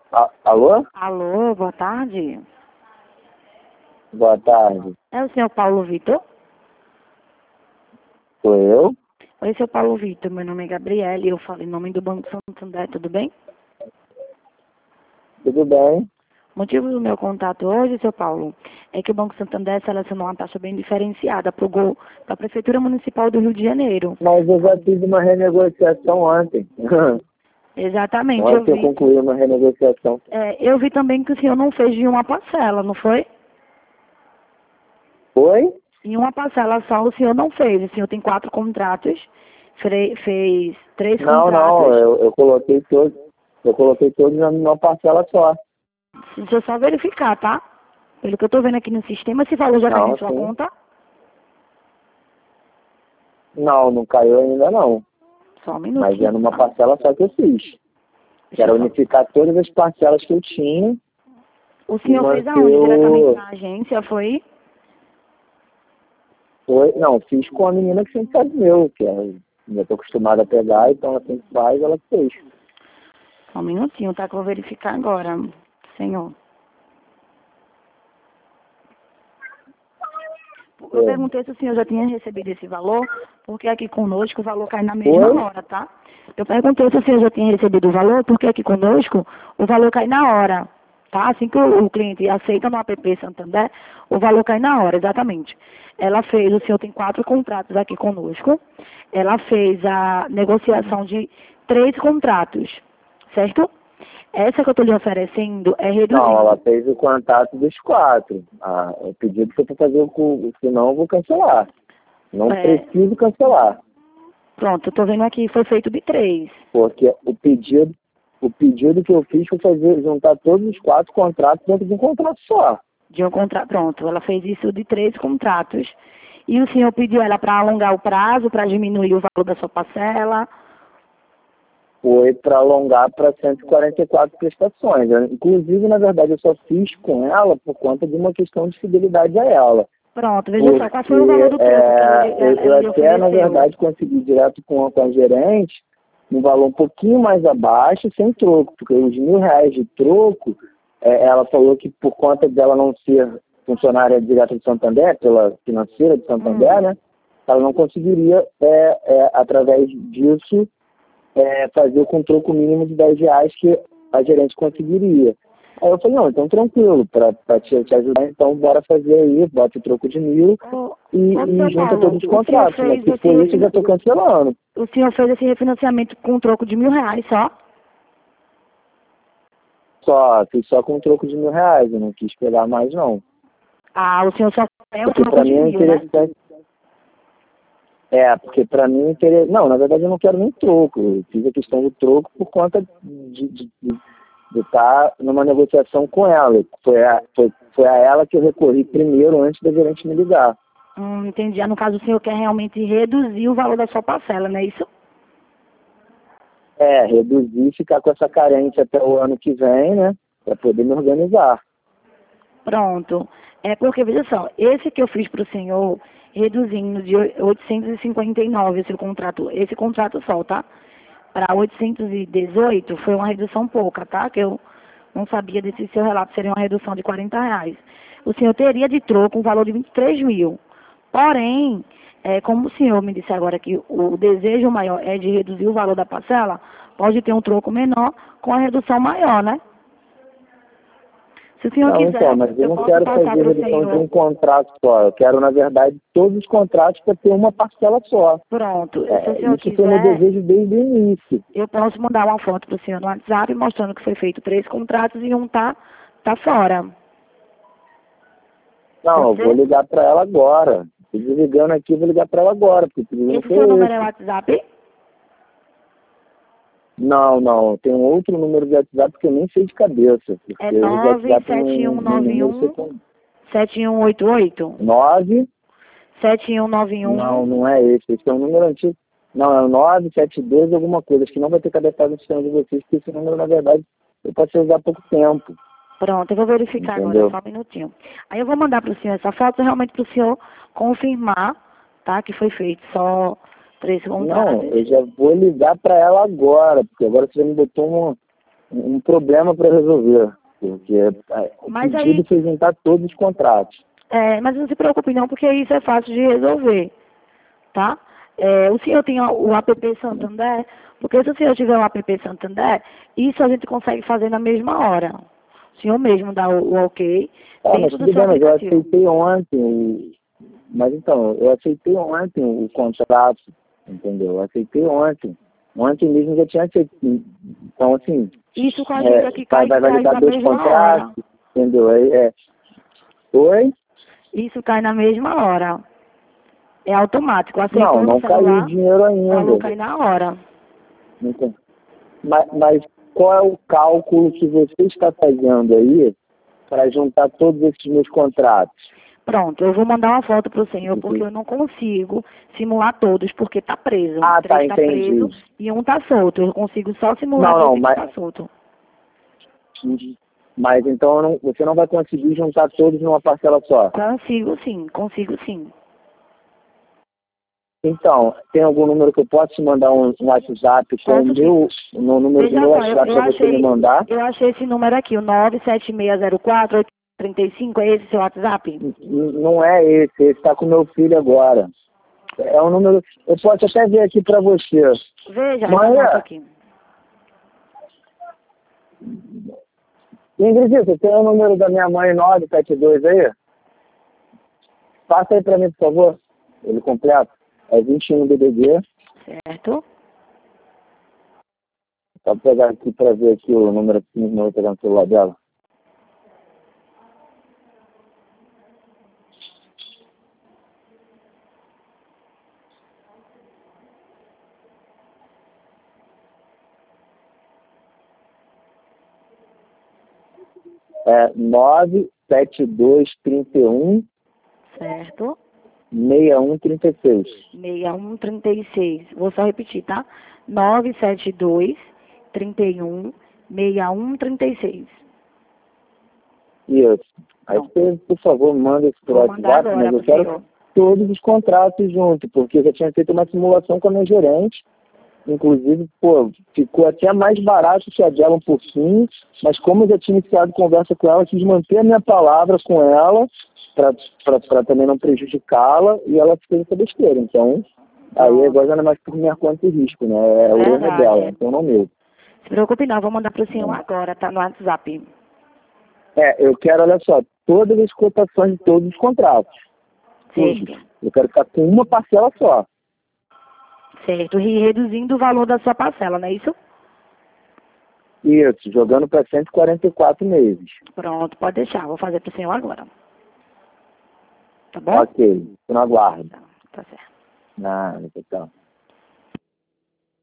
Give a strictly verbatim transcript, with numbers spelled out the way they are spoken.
A- Alô? Alô, boa tarde. Boa tarde. É o senhor Paulo Vitor? Sou eu? Oi, senhor Paulo Vitor. Meu nome é Gabriele. Eu falo em nome do Banco Santander, tudo bem? Tudo bem? O motivo do meu contato hoje, seu Paulo, é que o Banco Santander selecionou uma taxa bem diferenciada para a Prefeitura Municipal do Rio de Janeiro. Mas eu já fiz uma renegociação ontem. Exatamente, eu Ontem eu vi. concluí uma renegociação. É, eu vi também que o senhor não fez de uma parcela, não foi? Foi? Em uma parcela só o senhor não fez. O senhor tem quatro contratos, fre- fez três Não, não, contratos. eu, eu coloquei todos. Eu coloquei todos na- numa parcela só. Deixa eu só verificar, tá? Pelo que eu tô vendo aqui no sistema, esse valor já caiu Não, em sua sim. conta? Não, não caiu ainda não. Só um Mas é minutinho, numa tá? parcela só que eu fiz. Deixa Quero eu só... unificar todas as parcelas que eu tinha O e senhor fez manter aonde? Diretamente o... na agência, foi? Foi... Não, fiz com a menina que sempre faz o meu, que é... eu tô acostumado a pegar, então ela sempre faz, ela fez. Só um minutinho, tá? Que eu vou verificar agora, senhor. Eu É. perguntei se o senhor já tinha recebido esse valor, porque aqui conosco o valor cai na mesma Foi? hora, tá? Eu perguntei se o senhor já tinha recebido o valor, porque aqui conosco o valor cai na hora, tá? Assim que o, o cliente aceita no app Santander, o valor cai na hora, exatamente. Ela fez, o senhor tem quatro contratos aqui conosco, ela fez a negociação de três contratos, certo? Essa que eu estou lhe oferecendo é Não, ela reduzindo. fez o contato dos quatro. Ah, o pedido foi para fazer o cu, senão eu vou cancelar. Não É, preciso cancelar, pronto, eu estou vendo aqui, foi feito de três. porque o pedido, o pedido que eu fiz foi fazer, juntar todos os quatro contratos dentro de um contrato só. De um contrato, pronto, ela fez isso de três contratos. E o senhor pediu ela para alongar o prazo, para diminuir o valor da sua parcela. Foi para alongar para cento e quarenta e quatro prestações. Eu, inclusive, na verdade, eu só fiz com ela por conta de uma questão de fidelidade a ela. Pronto, veja só, qual Porque foi o valor do troco que ela, lhe- é, eu, ela, eu ela lhe até, na ofereceu? verdade, consegui direto com a, com a gerente um valor um pouquinho mais abaixo, sem troco, porque os mil reais de troco, é, ela falou que por conta dela não ser funcionária direta de Santander, pela financeira de Santander, Hum. né, ela não conseguiria, é, é, através disso, é, fazer com troco mínimo de dez reais que a gerente conseguiria. Aí eu falei, não, então tranquilo, para te, te ajudar, então bora fazer aí, bota o troco de mil Ô, e, ô, e seu junta Paulo, todos os o senhor contratos, mas fez se esse for isso eu já estou refina- cancelando. o senhor fez esse refinanciamento com um troco de mil reais só? Só, fiz só com um troco de mil reais, eu não quis pegar mais não. Ah, o senhor só tem um Porque troco para de mim é mil, né? interessante. É, porque para mim é interessante. Não, na verdade eu não quero nem troco. Eu fiz a questão do troco por conta de estar de, de, de estar numa negociação com ela. Foi a, foi, foi a ela que eu recorri primeiro antes da gerente me ligar. Hum, entendi. Ah, no caso, o senhor quer realmente reduzir o valor da sua parcela, não é isso? É, reduzir e ficar com essa carência até o ano que vem, né? Para poder me organizar. Pronto. É porque, veja só, esse que eu fiz para o senhor, reduzindo de oitocentos e cinquenta e nove esse contrato, esse contrato só, tá? Para oitocentos e dezoito foi uma redução pouca, tá? Que eu não sabia desse seu relato, seria uma redução de quarenta reais. O senhor teria de troco um valor de vinte e três mil. Porém, é, como o senhor me disse agora que o desejo maior é de reduzir o valor da parcela, pode ter um troco menor com a redução maior, né? Se o senhor Não, então, quiser, mas eu eu não posso quero passar fazer para o redução de senhor. um contrato só. Eu quero, na verdade, todos os contratos para ter uma parcela só. Pronto. Se o É, senhor isso foi meu quiser, desejo desde o início. eu posso mandar uma foto para o senhor no WhatsApp mostrando que foi feito três contratos e um tá, tá fora. Não, eu Pode vou ser? ligar para ela agora. Estou desligando aqui, eu vou ligar para ela agora, porque o pedido não Esse seu foi número é o esse. WhatsApp? Não, não, tem um outro número de WhatsApp que eu nem sei de cabeça, É porque o de WhatsApp não, não número você nove sete um nove um tem. sete um oito oito? nove sete um nove Não, um. não é esse, esse é um número antigo. Não, é o nove sete dois alguma coisa, acho que não vai ter cadastrado no sistema de vocês, porque esse número, na verdade, eu posso usar há pouco tempo, Pronto, eu vou verificar agora, entendeu? só um minutinho. Aí eu vou mandar para o senhor essa foto realmente para o senhor confirmar, tá? Que foi feito só três Não, contratos. eu já vou ligar para ela agora, porque agora você já me botou uma, um problema para resolver, porque é, o Mas pedido aí, foi juntar todos os contratos. é, mas não se preocupe não, porque isso é fácil de resolver, tá? É, o senhor tem o app Santander, porque se o senhor tiver o app Santander, isso a gente consegue fazer na mesma hora. O senhor mesmo dá o, o ok Ah, mas dentro do tudo seu bem, mas eu aplicativo. aceitei ontem, o- mas então, eu aceitei ontem o contrato, entendeu? Eu aceitei ontem. Ontem mesmo eu já tinha aceito. Então, assim, Isso com a gente é, aqui vai, cai, vai cai validar na dois mesma hora. contratos, entendeu? Aí, é, oi? Isso cai na mesma hora. É automático. Aceitou Não, no não caiu o celular, dinheiro o valor ainda. cai na hora. Então, mas, mas qual é o cálculo que você está fazendo aí para juntar todos esses meus contratos? Pronto, eu vou mandar uma foto para o senhor, porque eu não consigo simular todos, porque tá preso. Ah, tá, Três tá entendi. preso e um tá solto. Eu consigo só simular Não, não, desse que mas, tá solto. mas então eu não- você não vai conseguir juntar todos numa parcela só. Consigo sim, consigo sim. Então, tem algum número que eu possa te mandar um, um WhatsApp com o Posso sim. meu, no número do Veja meu só, eu, WhatsApp eu para você me achei, mandar? eu achei esse número aqui, o nove sete seis zero quatro oito três cinco, é esse seu WhatsApp? N- Não é esse, esse está com meu filho agora. É um número, eu posso até ver aqui para você. Veja, eu Mãe, anoto aqui. Ingrid, você tem o número da minha mãe nove sete dois aí? Passa aí para mim, por favor. Ele completo. É vinte e um D D D. Certo? Só pegar aqui para ver aqui o número aqui, não vou pegar no celular dela. É nove sete dois três um Certo? seis um três seis. seis um três seis. Vou só repetir, tá? nove sete dois, trinta e um, seis um três seis. Isso. Aí Pronto. você, por favor, manda isso por Vou mandar WhatsApp, agora mas eu pro quero senhor. todos os contratos juntos, porque eu já tinha feito uma simulação com a minha gerente. Inclusive, pô, ficou até mais barato que a dela um pouquinho, mas como eu já tinha iniciado conversa com ela, eu quis manter a minha palavra com ela, para também não prejudicá-la, e ela fez essa besteira. Então, aí agora já não é mais por minha conta e risco, né? É o erro Verdade. dela, então não meu. Se preocupe não, vou mandar pro senhor agora, tá no WhatsApp. É, eu quero, olha só, todas as cotações de todos os contratos. Todos. Certo. Eu quero ficar com uma parcela só. Certo. E reduzindo o valor da sua parcela, não é isso? Isso, jogando para cento e quarenta e quatro meses. Pronto, pode deixar. Vou fazer pro senhor agora. Tá bom? Ok, eu não aguardo. Tá, tá certo. Nada, então.